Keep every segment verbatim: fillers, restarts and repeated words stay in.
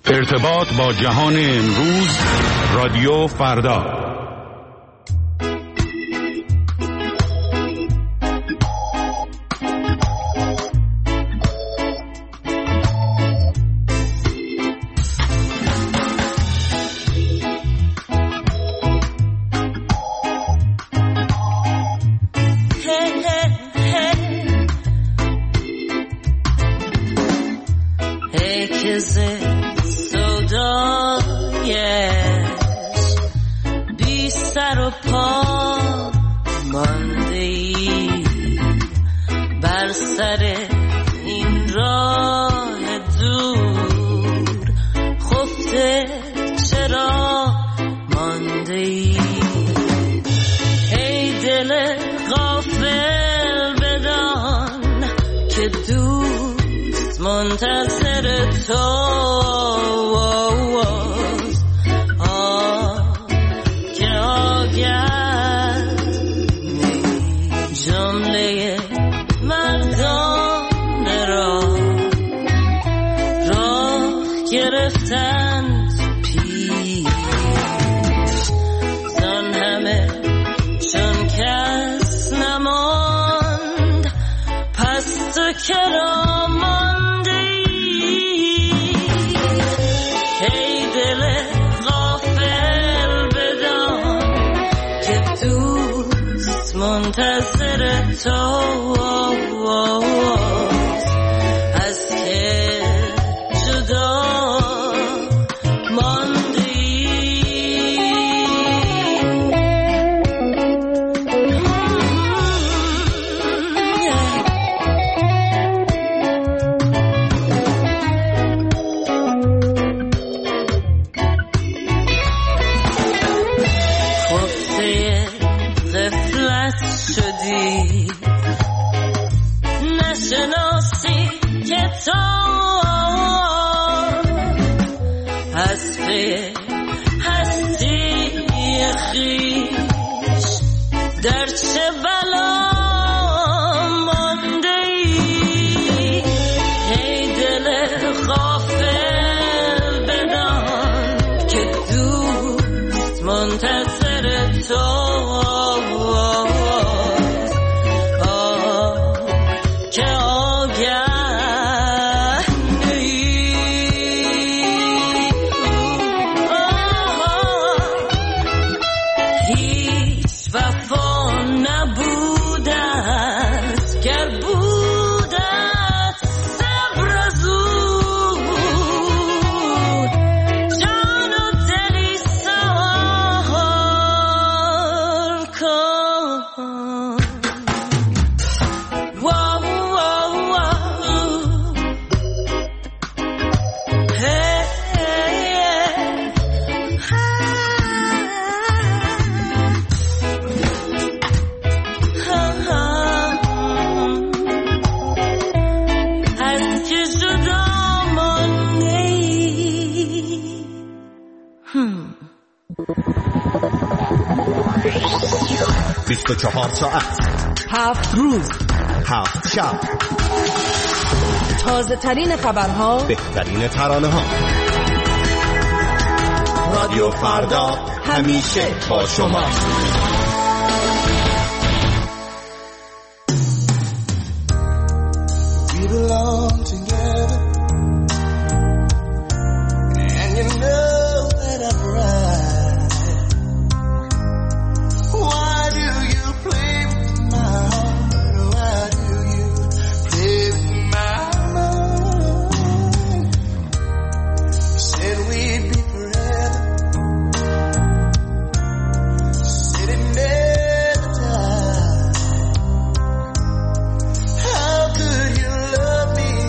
ارتباط با جهان امروز، رادیو فردا. بیست و چهار ساعت، هفت روز، هفت شب، تازه ترین خبرها، بهترین ترانه ها. رادیو فردا همیشه با شما. How could you love me?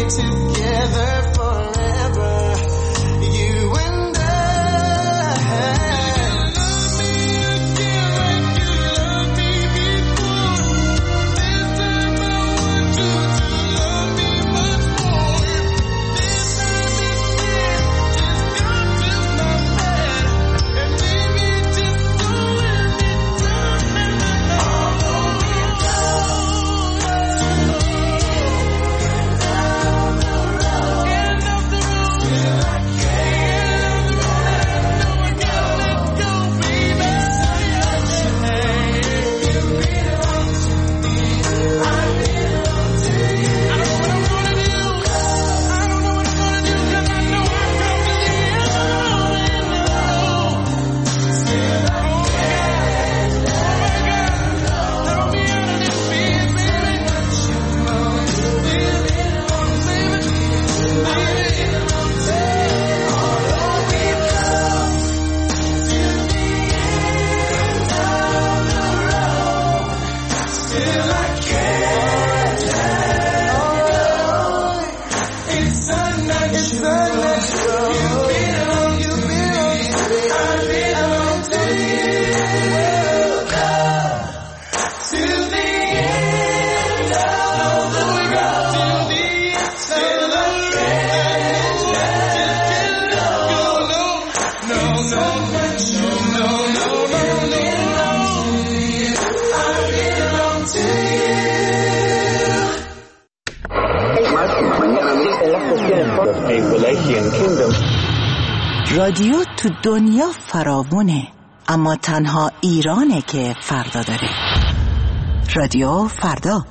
رادیو تو دنیا فراوونه، اما تنها ایرانه که فردا داره. رادیو فردا.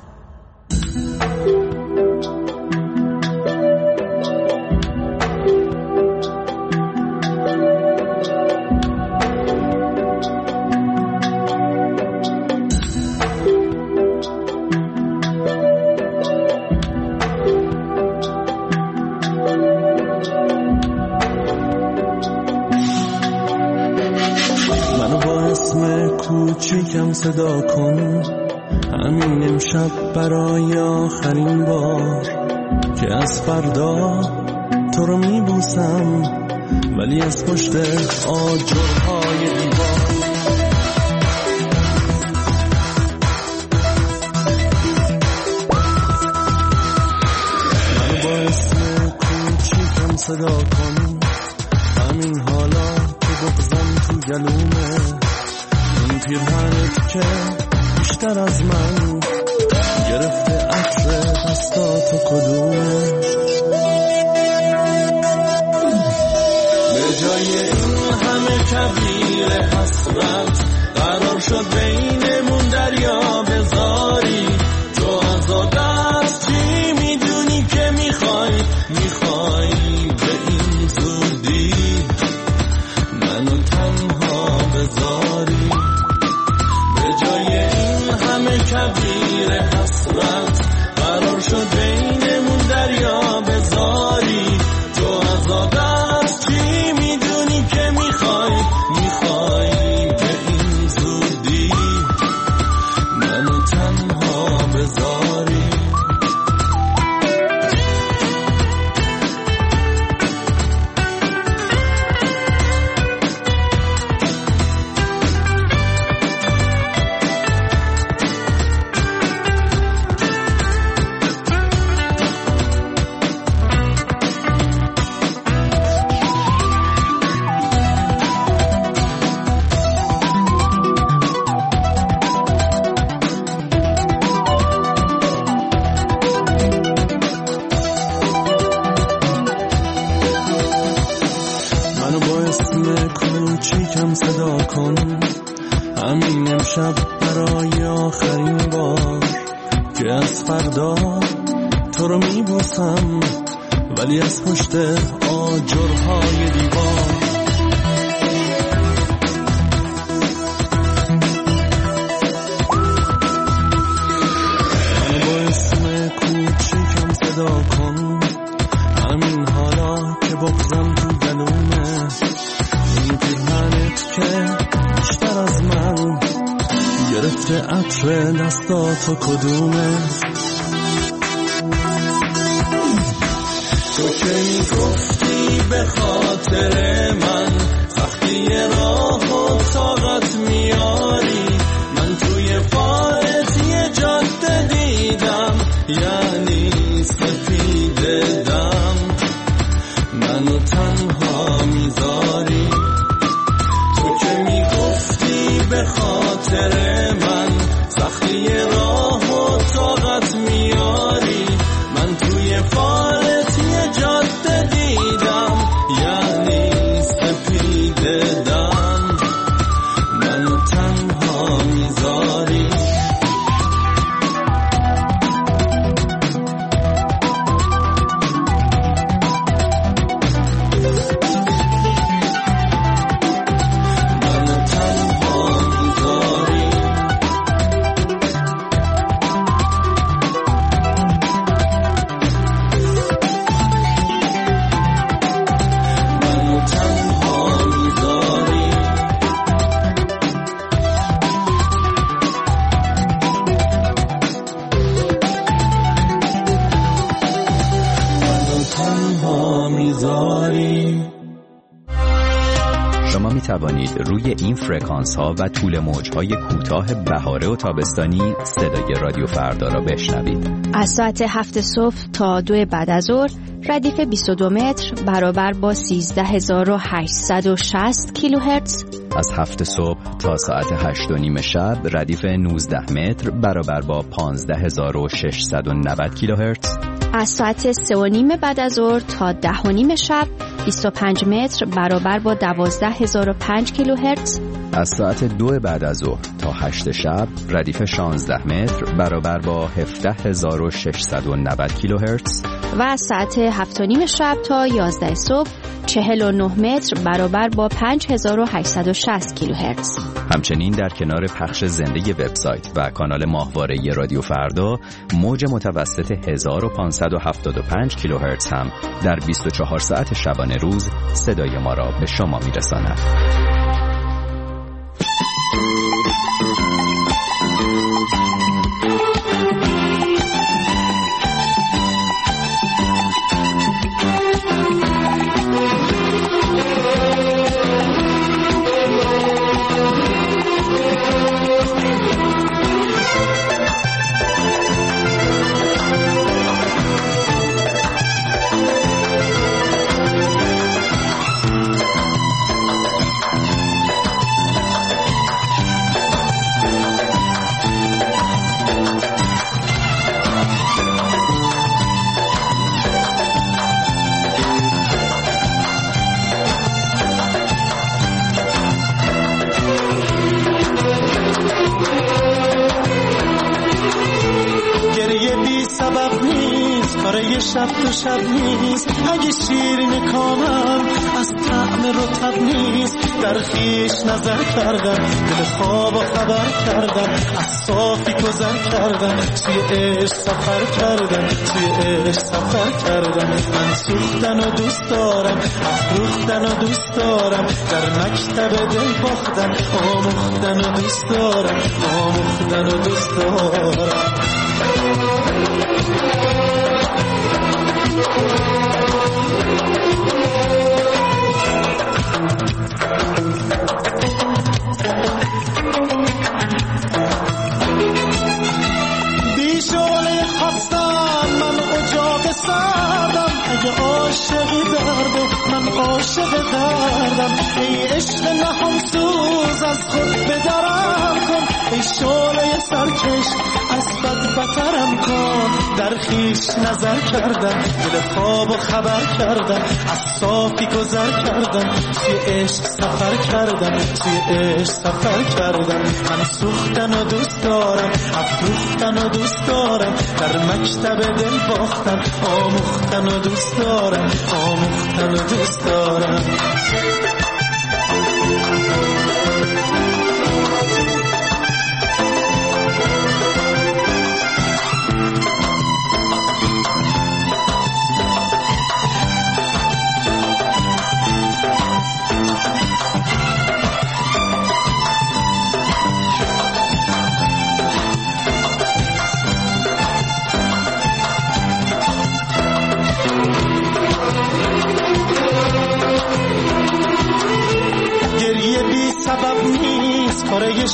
کوچیکم صدا کن، همین امشب برای آخرین بار که از فردا تو رو میبوسم، ولی از پشت آجرهای دیوار. منو با اسم کوچیکم صدا کن، همین حالا که بغضم تو گلومه، پیرهنت که بیشتر از من گرفته عطر دستاتو کدومه. به جای این همه کبیر حسرت قرار شد بینمون دریا بذاری، تو از دست چی میدونی که میخوای میخوای به این زودی منو تنها بذاری. کبیر حسرت قرار شد بینمون دریا بذاری، تو از دست چی میدونی که میخوای میخوای به این زودی منو تنها بذاری. کوچیکم صدا کن، همین امشب برای آخرین بار که از فردا تو رو میبوسم، ولی از پشت آجرهای دیوار. من با اسم کوچیکم صدا کن، همین حالا که بغضم تو گلومه، که بیشتر از من گرفته عطر دستاتو کدومه. تو که میگفتی به خاطر من سختی راه و طاقت میاری، من توی فارت یه جاده دیدم، یعنی سپید دم منو تنها میذاری. تو که میگفتی به خاطر من سختی راه و طاقت میاری، من توی فارت یه جاده دیدم، یعنی سپید دم منو تنها میذاری. شما می توانید روی این فرکانس ها و طول موج های کوتاه بهاره و تابستانی صدای رادیو فردا را بشنوید. از ساعت هفت صبح تا دو بعد از ظهر ردیف بیست و دو متر برابر با سیزده هزار و هشتصد و شصت کیلوهرتز. از هفت صبح تا ساعت هشت و نیم شب ردیف نوزده متر برابر با پانزده هزار و ششصد و نود کیلوهرتز. از ساعت سه و نیم بعد از ظهر تا ده و نیم شب بیست و پنج متر برابر با دوازده هزار و پنج کیلوهرتز. از ساعت دو بعد از ظهر تا هشت شب ردیف شانزده متر برابر با هفده هزار و ششصد و نود کیلوهرتز. و از ساعت هفت و نیم شب تا یازده صبح چهل و نه متر برابر با پنج هزار و هشتصد و شصت کیلوهرتز. همچنین در کنار پخش زنده وبسایت و کانال ماهواره رادیو فردا، موج متوسط هزار و پانصد و هفتاد و پنج کیلوهرتز هم در بیست و چهار ساعت شبانه روز صدای ما را به شما میرساند. شب تو شب نیست، اگه شیرین کامم از طعم رطب نیست. در خیش نظر کردم، دل خواب و خبر کردم، از صافی گذر کردم، توی عشق سفر کردم، توی عشق سفر کردم. من سوختن و دوست دارم، افروختن و دوست دارم، در مکتب دل باختن، آموختن و دوست دارم، آموختن و دوست دارم. بیشونه خواستم من اجاق سردم، اگه عاشقی دردم من عاشق دردم. ای عشق نهم سوز از خود بدرم کن، ای شعله سرکش از بد بترم کن. در خیش نظر کردم، دل خواب و خبر کردم، از صافی گذر کردم، توی عشق سفر کردم، توی عشق سفر کردم. من سوختن و دوست دارم، افروختن و دوست دارم، در مکتب دل باختن، آموختن و دوست دارم، آموختن و دوست دارم.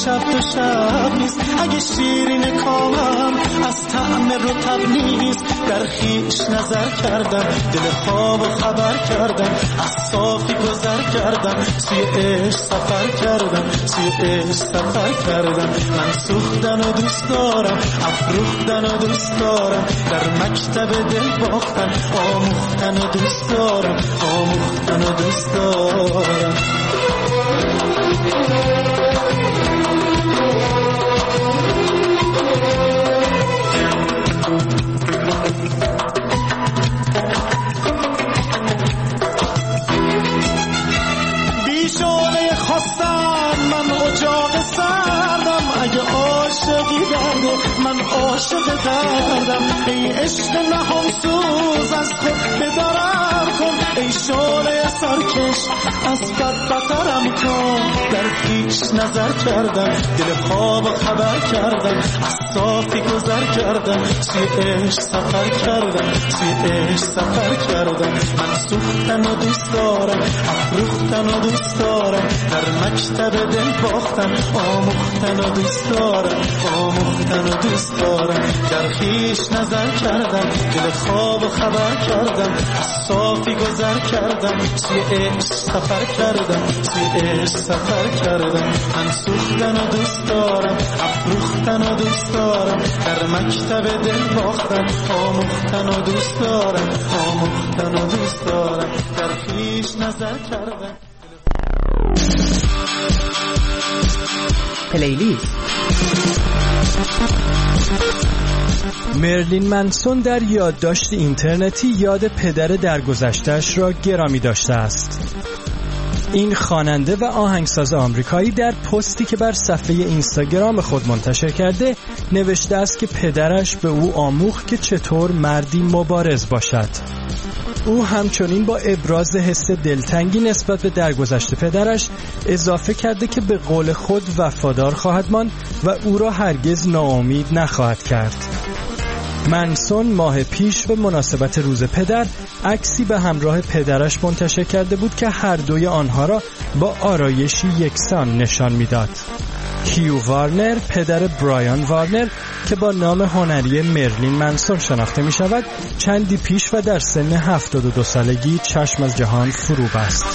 شب تو شب نیست. اگه شیرین کامم از طعم رطب نیست، در خیش نظر کردم، دل خواب و خبر کردم، از صافی گذر کردم، سوی عشق سفر کردم، سوی عشق سفر کردم. من سوختن و دوست دارم، افروختن و دوست دارم، در مکتب دل باختن، آموختن و دوست دارم، آموختن و دوست دارم. بیشونه خواستم من اجاق سردم، اگه عاشقی درده من عاشق دردم. ای عشق نهان سوز از خود بدارم کن، ای شعله سرکش از بد بترم کن. در خیش نظر کردم، دل خواب خبر کردم، از صافی گذر کردم، سوی عشق سفر کردم، سوی عشق سفر کردم. من سوختن و دوست دارم، افروختن و دوست دارم، در مکتب دل باختن، آموختن و دوست دارم، آموختن و دوست دارم. در خیش نظر کردم، دل خواب و خبر کردم، از صافی گذر کردم، سوی عشق سفر کردم، سوی عشق سفر کردم. من سوختن و دوست دارم، افروختن و دوست دارم، در مکتب دل باختن، آموختن و دوست دارم، آموختن و دوست دارم. در خیش نظر کردم. پلیلیست. مرلین منسون در یادداشت اینترنتی یاد پدر درگذشته‌اش را گرامی داشته است. این خواننده و آهنگساز آمریکایی در پستی که بر صفحه اینستاگرام خود منتشر کرده نوشته است که پدرش به او آموخت که چطور مردی مبارز باشد. او همچنین با ابراز حس دلتنگی نسبت به درگذشت پدرش اضافه کرده که به قول خود وفادار خواهد ماند و او را هرگز ناامید نخواهد کرد. منسون ماه پیش به مناسبت روز پدر عکسی به همراه پدرش منتشر کرده بود که هر دوی آنها را با آرایشی یکسان نشان میداد. هیو وارنر، پدر برایان وارنر که با نام هنری مرلین منسون شناخته می شود، چندی پیش و در سن هفتاد و دو سالگی چشم از جهان فرو بست.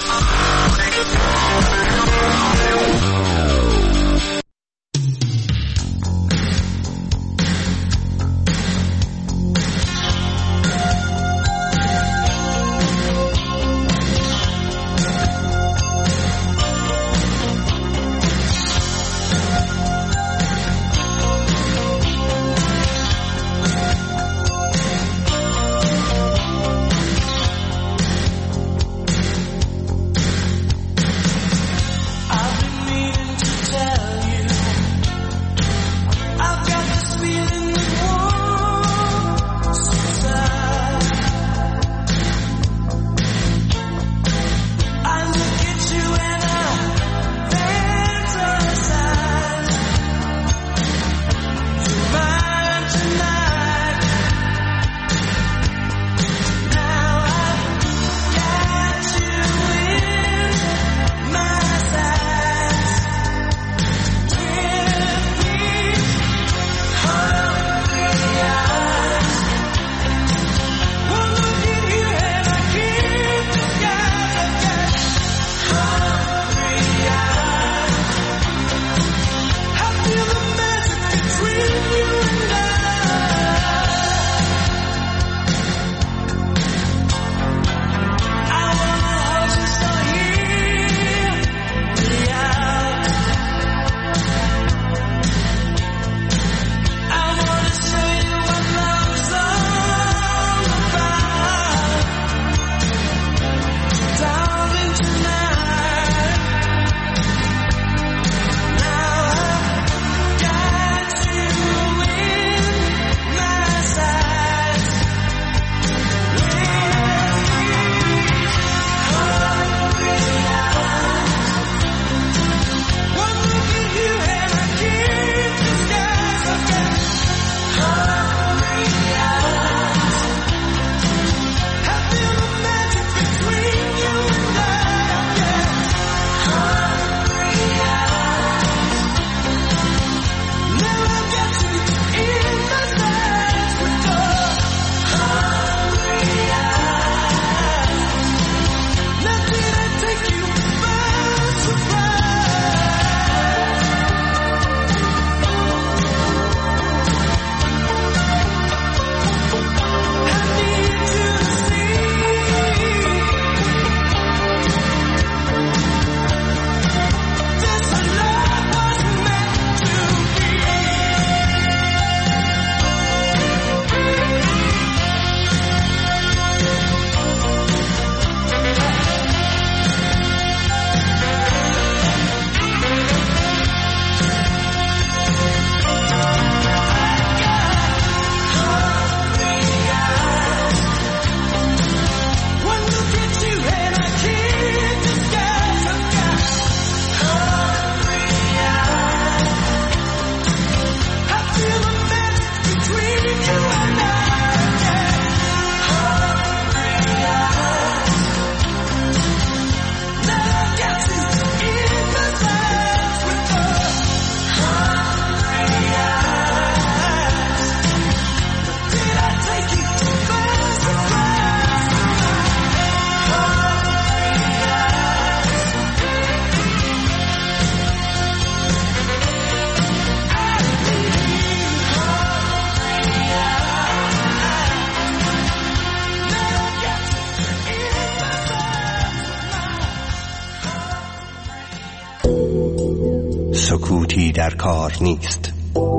سکوتی در کار نیست.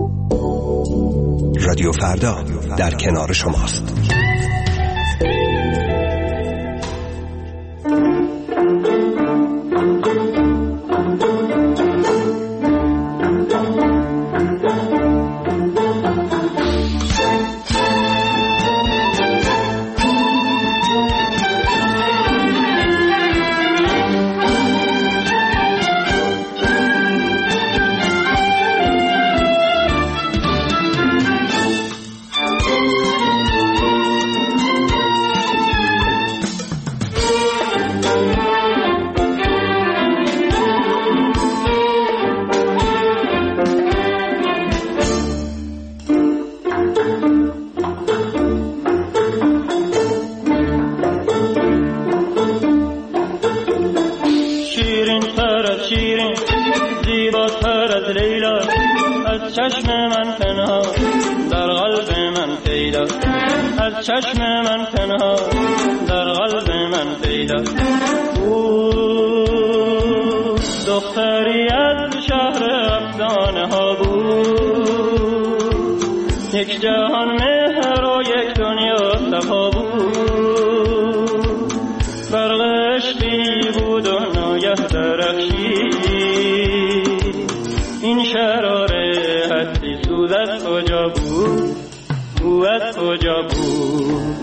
رادیو فردا در کنار شماست. چشم من تنها در قلب من پیدا. او دختری از شهر افسانه ها بود، یک جهان مهر و یک دنیا صفا بود. برق عشقی بود و ناگه درخشید، این شراره هستی سوز از کجا بود، او از کجا بود.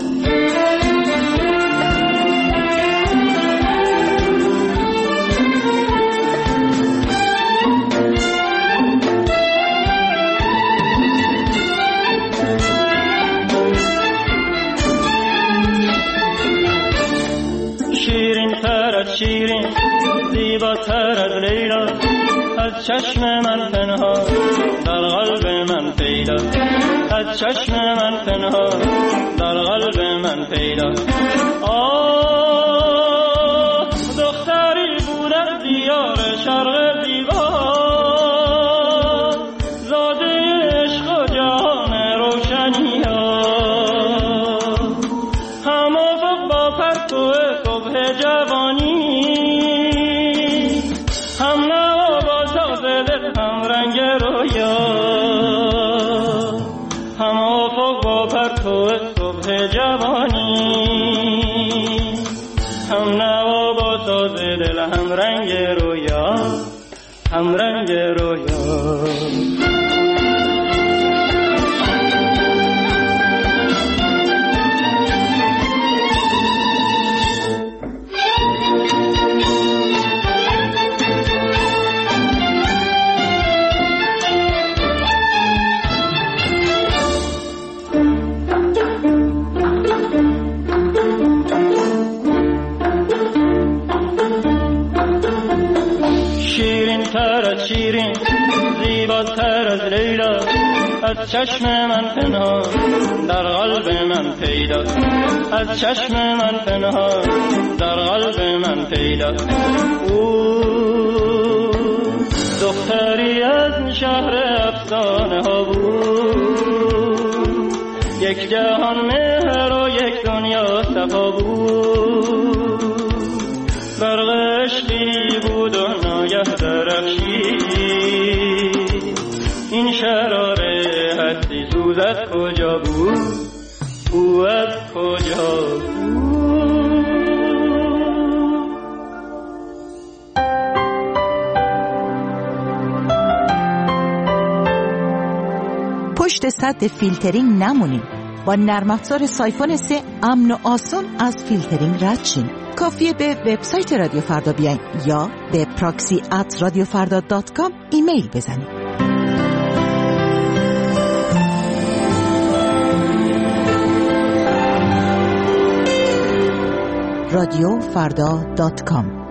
شیرین تر از شیرین، زیباتر از لیلا، از چشم من پنها در قلب من پیدا. از چشم من پنها در قلب من پیدا. آه دختری بود از دیار شرق زیبا، زاده عشق و جهان روشنی ها. هم افق با پرتو صبح جوانی، هم نوا با ساز دل، هم رنگ رویا. هم افق با پرتو صبح جوانی، هم نوا با ساز دل، هم رنگ رویا، هم رنگ رویا. شیرین زیباتر از لیلا، از چشم من پنها در قلب من پیدا. از چشم من پنها در قلب من پیدا. او دختری از شهر افسانه ها بود، یک جهان مهر و یک دنیا صفا بود. برق عشقی بود و ناگه درخشید، این شراره هستی سوز از کجا بود، او از کجا بود. پشت سد فیلترینگ نمونیم. با نرم افزار سایفون سه امن و آسون از فیلترینگ رد شین. کافیه به وبسایت رادیو فردا بیاین یا به پراکسی ات رادیو فردا دات کام ایمیل بزنید. رادیو فردا دات کام.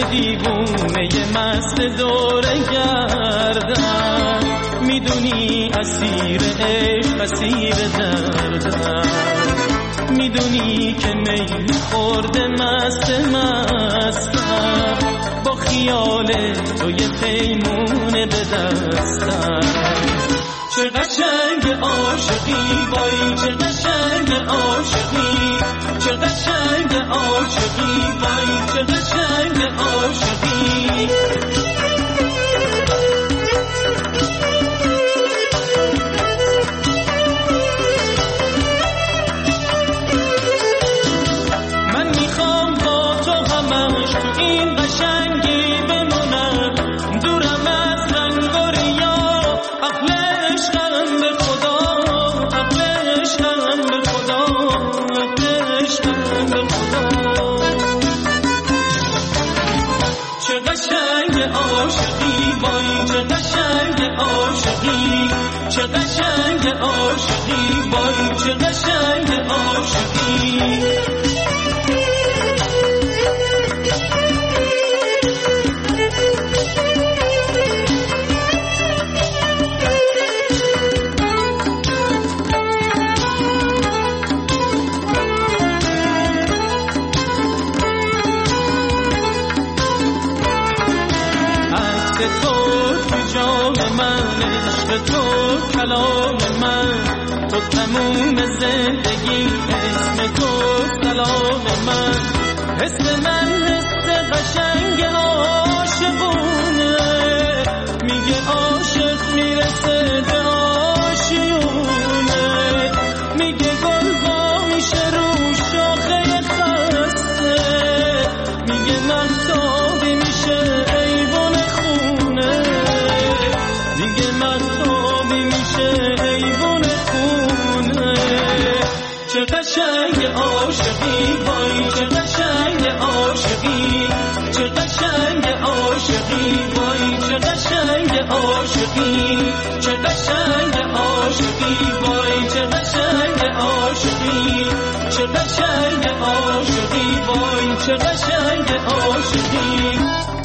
دیوونه مست دوره گردم، میدونی اسیر عشق اسیر دردم، میدونی که میل خورده مست مستم، با خیال تو یه پیمونه به دستم. چه قشنگ عاشقی وای چه قشنگ عاشقی، چه قشنگ عاشقی وای چه قشنگ عاشقی. من میخوام با تو همش این قشنگی بمونم، دورم از رنگ و ریا، عقل عشقم به خدا، عقل عشقم به خدا، عقل عشقم به خدا. چه قشنگ عاشقی وای چه قشنگ عاشقی، چه قشنگ عاشقی وای چه قشنگ عاشقی. تو کلام من، تو تموم زندگی، اسم تو سلام من، حس من حس قشنگ عاشقونه، میگه عاشق میرسه به آشیونه، میگه گل با میشه رو شاخه خسته، میگه مهتابی میشه ایوان خونه، میگه مهتابی میشه ایوان خونه. چه قشنگ عاشقی وای چه قشنگ عاشقی، چه قشنگ عاشقی وای چه قشنگ عاشقی، چه قشنگ عاشقی وای چه قشنگ عاشقی، چه قشنگ عاشقی وای چه قشنگ عاشقی.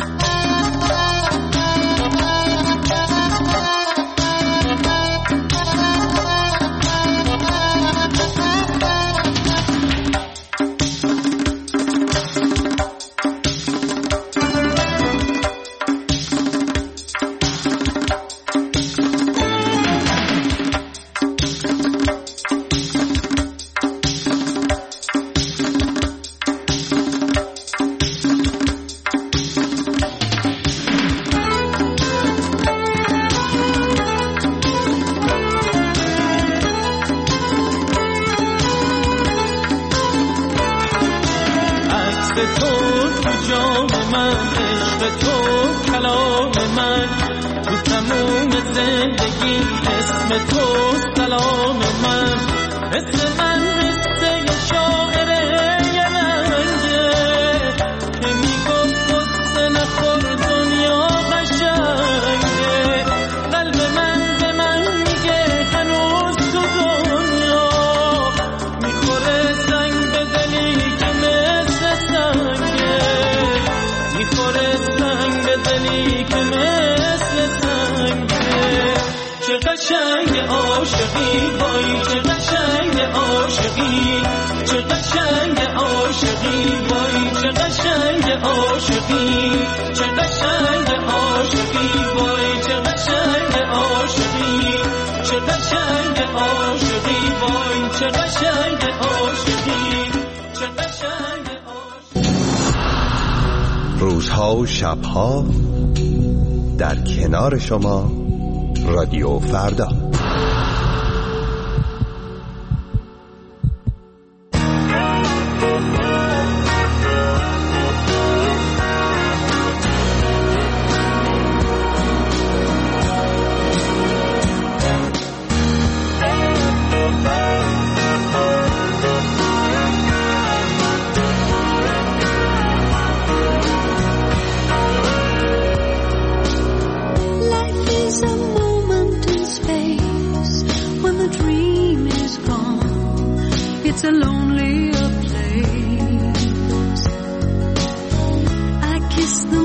روزها و شبها در کنار شما رادیو فردا. It's a lonelier place. I kiss the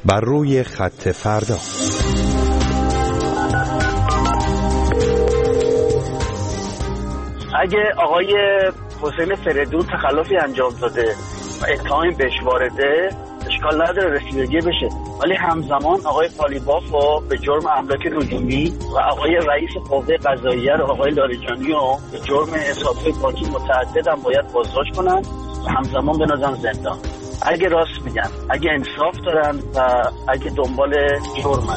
بر روی خط فردا. اگه آقای حسین فریدون تخلفی انجام داده و اتهامی بهش وارده، اشکال نداره رسیدگی بشه، ولی همزمان آقای قالیباف به جرم املاک نجومی و آقای رئیس قوه قضاییه رو آقای لاریجانی رو به جرم حسابهای بانکی متعدد هم باید بازداشت کنن و همزمان بنازن زندان. اگه راست میگن، اگه انصاف دارن و اگه دنبال جرمن.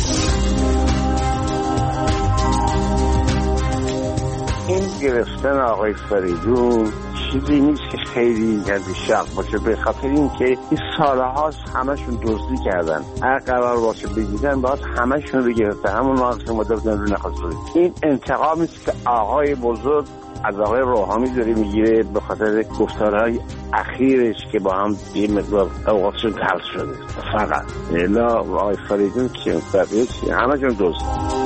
این گرفتن آقای فریدون چیزی نیست که خیلی گردی شق باشه، به خاطر این که این سالهاست همشون دزدی کردن. هر قرار باشه بگیرن باید همشون رو گرفته، همون ناقص مدر رو نخواست. این انتقامی است که آقای بزرگ از آقای روحانی داره میگیره به خاطر گفتارهای اخیرش که با هم یه مقدار اوقاتشون تلخ شده. فقط الا آقای فریدون که بقیه چی همشون دزد.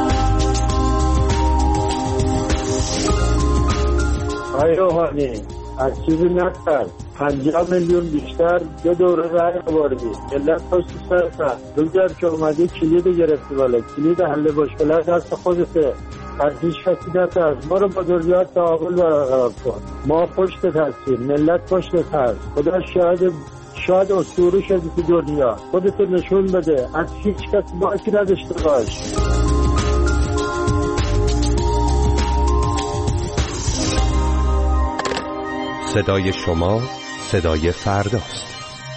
آقای روحانی از چیزی نکرد، پنجاه میلیون بیشتر دو دوره رای آوردی، ملت پشت سرت. روزگر که اومدی کلید گرفتی، بالا کلید حل مشکلات دست خودته، از هیچ کسی نترس. ما رو با دنیا تعامل برقرار کن، ما پشتت هستیم، ملت پشتت هست. خدا شاید شاید اسطوره شدی تو دنیا، خودتو نشون بده، از هیچ کسی باکی نداشته باش. صدای شما صدای فرداست.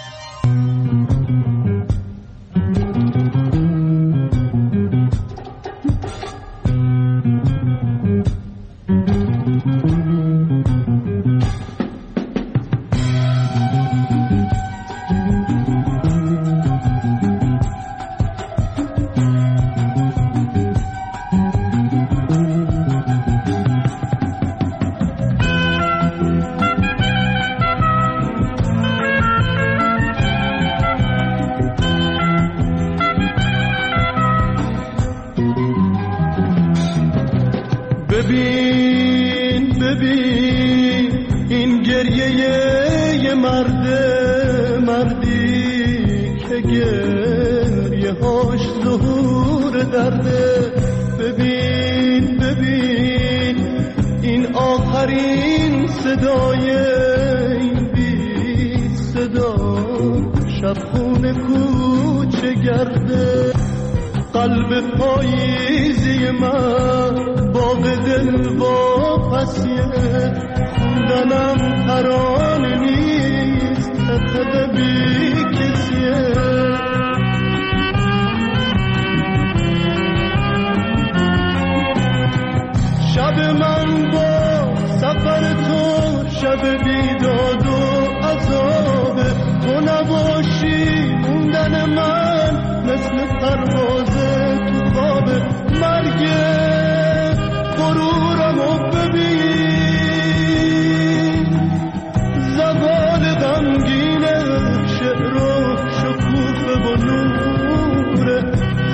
ببین ببین این گریه یه مرده، مردی که گریه هاش ظهور درده. ببین ببین این آخرین صدای این بی صدا، شبخونه کوچه گرده. قلب پاییزی من باغ دل واپسیه، خوندنم ترانه نیست، خطه بی کسیه. شب من با سفر تو شب بیداد و عذابه، تو نباشی موندن من مثل پروازه تو خواب. مرگ غرورمو ببین، زوال غمگینه، شعر و شکوفه و نوره.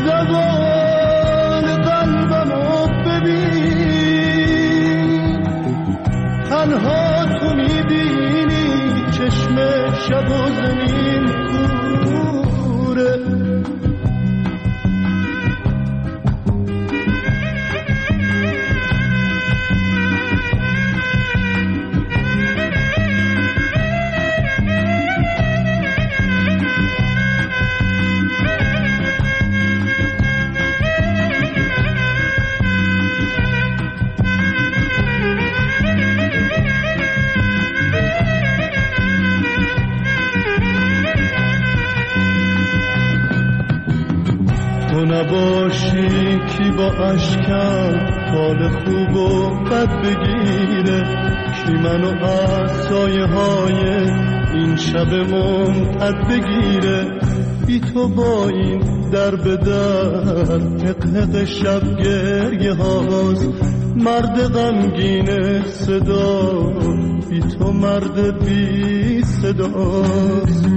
زوال قلبمو ببین، تنها تو میبینی چشم شب و زمین کوره. تو نباشی کی با اشکم حال خوب و بد بگیره، کی منو از سایه های این شب ممتد بگیره. بی تو با این در به در حقحق شب گریه هاست، مرد غمگین صدا بی تو مرد بی صداست.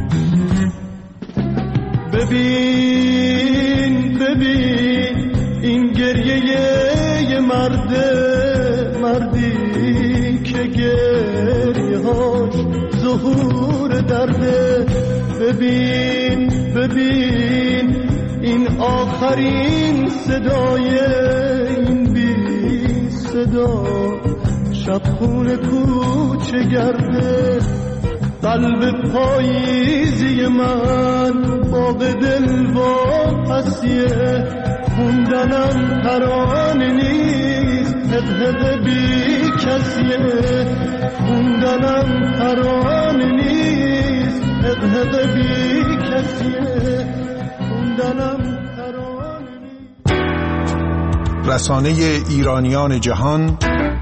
ببین ببین این گریه یه مرده، مردی که گریه هاش ظهور درده. ببین ببین این آخرین صدای این بی صدا، شب خون کوچه گرده قلب پاییزی من، باغ دل با پسیه خوندنم ترانه نیست، هدهد بی کسیه خوندنم ترانه نیست، هدهد بی کسیه خوندنم ترانه نیست. رسانه ایرانیان جهان،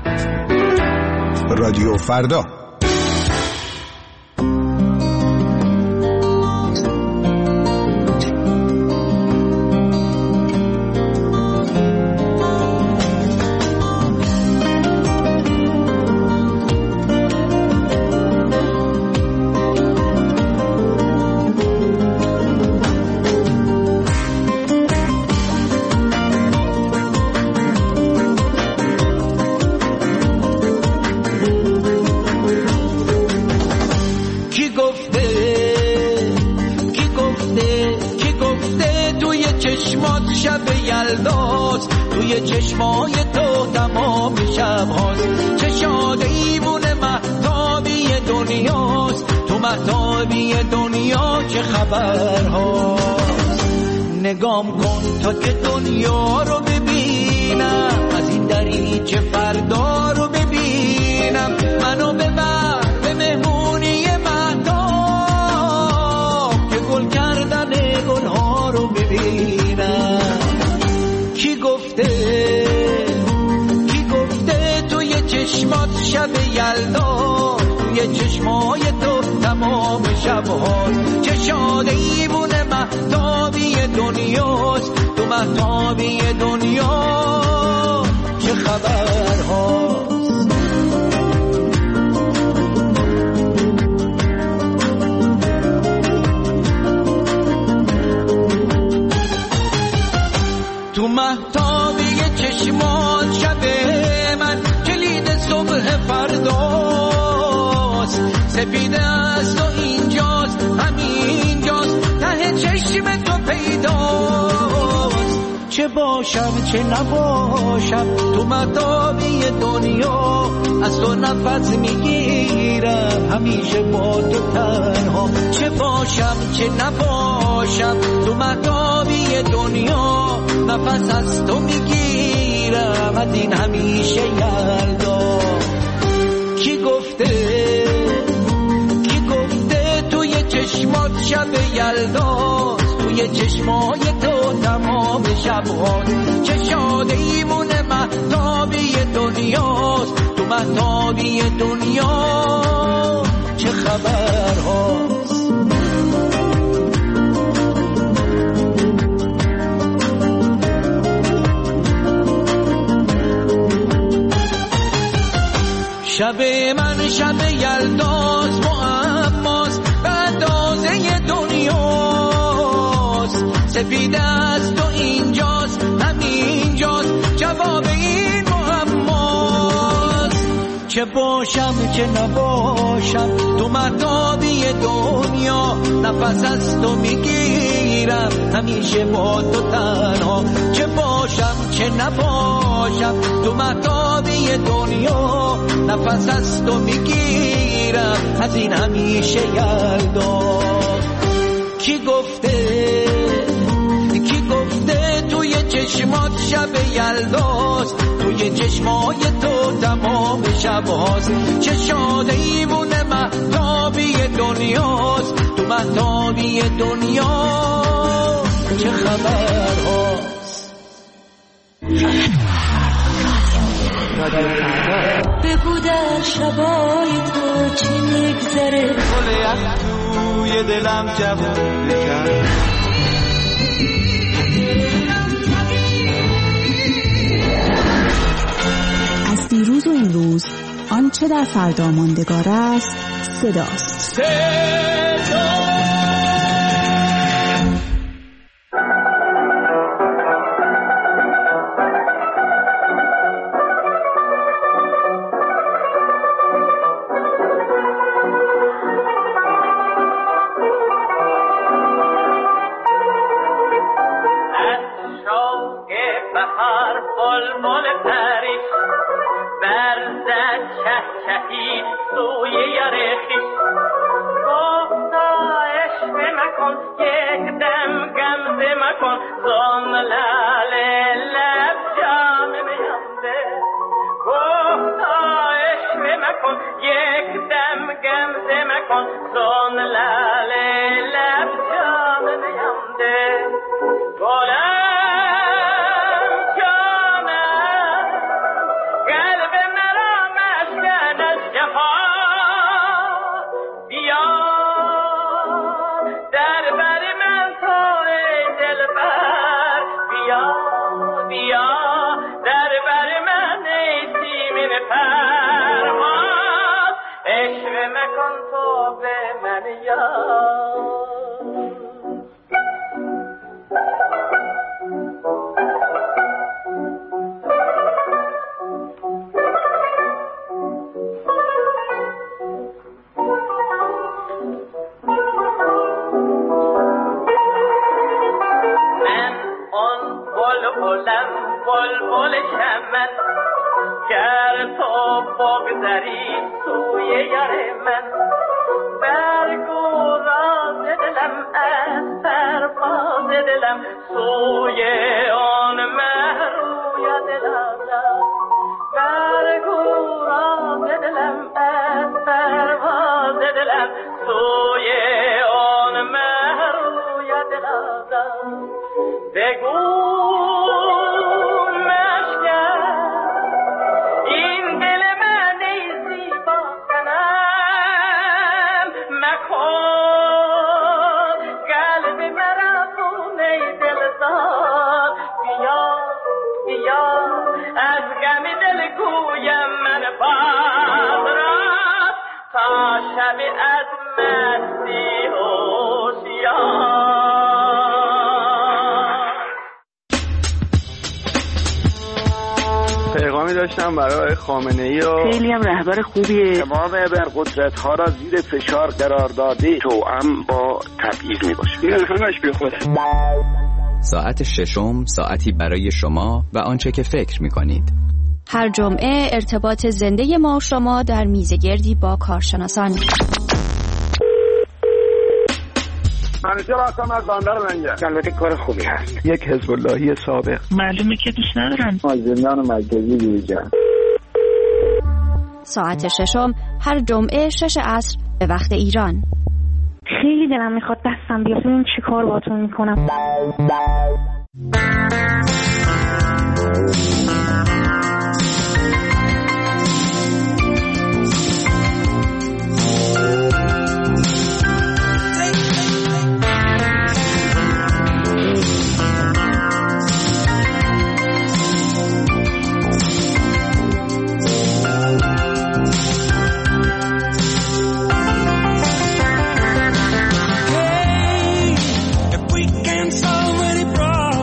رادیو فردا. چشمای تو تمام شب هاست، چه شاد ایوون مهتابی دنیاست، تو مهتابی دنیا چه خبر هاست. نگام کن تا که دنیا رو ببینم، از این دریچه فردا رو ببینم، منو ببر به مهمونی مهتاب که گل کردن گلها رو ببینم. کی گفته کی گفته توی چشمات شب یلدا، توی چشمای تو تمام شب‌ها چه شاد ایوون مهتابی دنیاست، تو مهتابی دنیا چه خبر هاست. تو مهتابی چشمات شب من کلید صبح فرداست، سپیده است و اینجاست همینجاست ته چشم تو پیداست. چه باشم چه نباشم تو مهتابی دنیا، از تو نفس میگیرم همیشه با تو تنها. چه باشم چه نباشم تو مهتابی دنیا، نفس از تو میگیرم از این همیشه یلدا. کی گفته کی گفته توی چشمات شب یلداست، توی چشمای تو تمام شب‌هاست، چه شاد ایمون مهتابی دنیاست، تو مهتابی دنیا چه خبر هاست. شب من شب یلداست، معماست به اندازه دنیاست، سپیده است و اینجاست همینجاست جواب این معماست. چه باشم چه نباشم تو مهتابی دنیا، نفس از تو میگیرم همیشه با تو تنها. چه باشم چه نباشم تو مهتابی دنیا، نفس از تو میگیرم از این همیشه یلدا. کی گفته کی گفته توی چشمات شب یلداست، توی چشمای تو تمام شب‌هاست، چه شاد ایوون مهتابی دنیاست، تو مهتابی دنیا چه خبر هاست. بگو در شبای تو چی میگذره، گل یخ توی دلم جوون بکن. از دیروز و این روز آنچه در فردا ماندگار است صداست. صدا بهار بلبل پریش برزد چه چهی سوی یار خویش گفتا عشق مکن یک دم غمزه مکن زان لاله لب جام میم ده گفتا عشق مکن یک دم غمزه مکن زان لاله لب جام میم ده گلم جانم قلب مرا مسکن از جفا بیا در بر من تو ای دلبر بیا بیا در بر من ای سیمین پرواز عشق مکن تو به من یاد بلبل چمن گر تو بگذری سوی یار من برگو راز دلم از پرواز دلم سوی آن مهروی دلم برگو راز دلم از پرواز دلم سوی آن مهروی دلم بگو پیغامی داشتم برای خامنه‌ای و خیلی هم رهبر خوبیه. تمام ابرقدرت ها را زیر فشار قرار داده توأم با تبعیض میباشه. این همش بی خوده. ساعت ششم ساعتی برای شما و آنچه که فکر میکنید. هر جمعه ارتباط زنده ما و شما در میزگردی با کارشناسان. منیجر هستم از بندر منجر. البته کار خوبی هست. یک حزب اللهی سابق. معلومه که دوست ندارن. از زندان مرکزی بیرون. ساعت ششم هر جمعه شش عصر به وقت ایران. خیلی دلم میخواد دستم بیاد ببینم چی کار باهاتون میکنم. Solve any problem.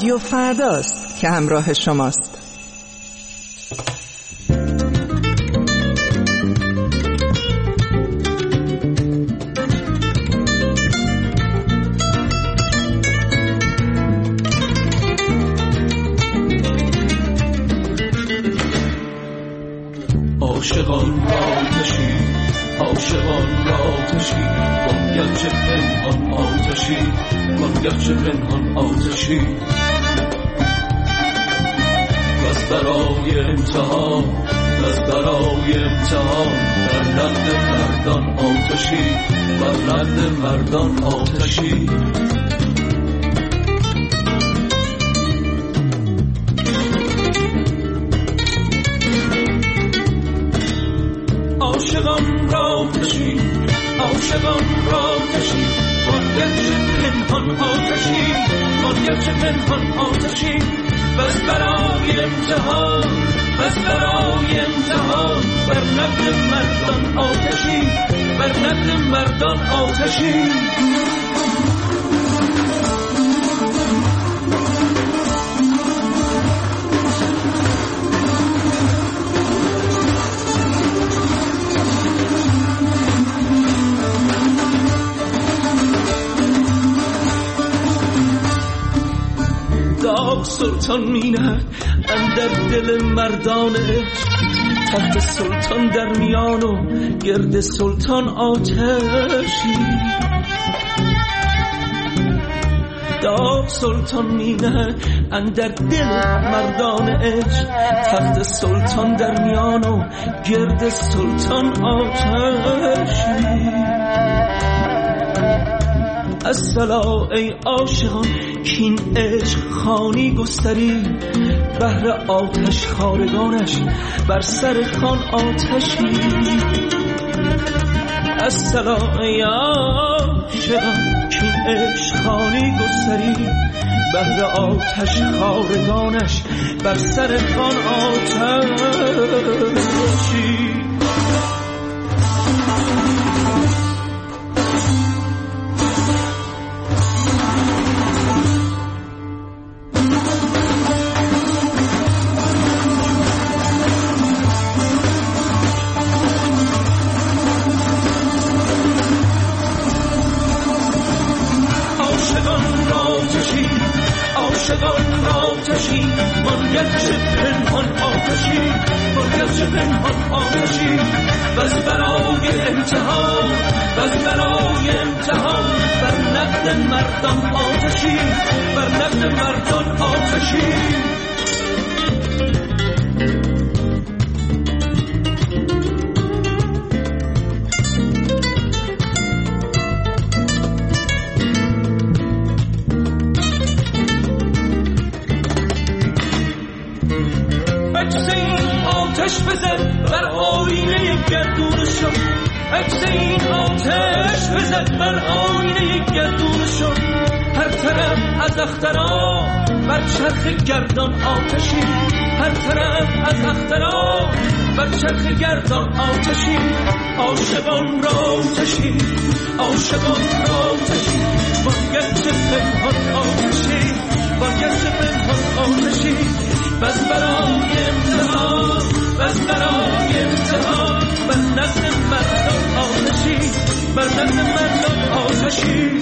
رادیو فرداست که همراه شماست. عاشقان آتشی، عاشقان آتشی، باید چه پنهان آتشی، باید چه پنهان آتشی. بس برای امتحان، بس برای امتحان، بر نقد مردان آتشی، بر نقد مردان آتشی. عاشقان را آتشی، عاشقان را آتشی، باید چه پنهان آتشی، باید چه پنهان آتشی. بس برای امتحان، بس برای امتحان، بر نقد مردان آتشی، بر نقد مردان آتشی. داغ سلطان می‌نهد اندر دل مردان عشق، تخت سلطان در میان و گرد سلطان آتشی. داغ سلطان می‌نهد اندر دل مردان عشق، تخت سلطان در میان و گرد سلطان آتشی. الصلا ای عاشقان کین عشق خانی گستری، بهر آتش خارگانش بر سر خان آتشی. الصلا ای عاشقان کین عشق خانی گستری، بهر آتش خارگانش بر سر خان آتشی. عاشقان آتشی، باید چه پنهان آتشی، باید چه پنهان آتشی. بس برای امتحان، بس برای امتحان، بر نقد مردان آتشی، بر نقد مردان آتشی. آتش بزد بر آینه گردونشون، عکس این آتش بزد بر آینه گردونشون. هر طرف از اخترا بر چرخ گردان آتشی، هر طرف از اخترا بر چرخ گردان آتشی. عاشقان را آتشی، عاشقان را آتشی، باید چه پنهان آتشی، باید چه پنهان آتشی. بس برای امتحان، بس برای امتحان، بر نقد مردان آتشی، بر نقد مردان آتشی.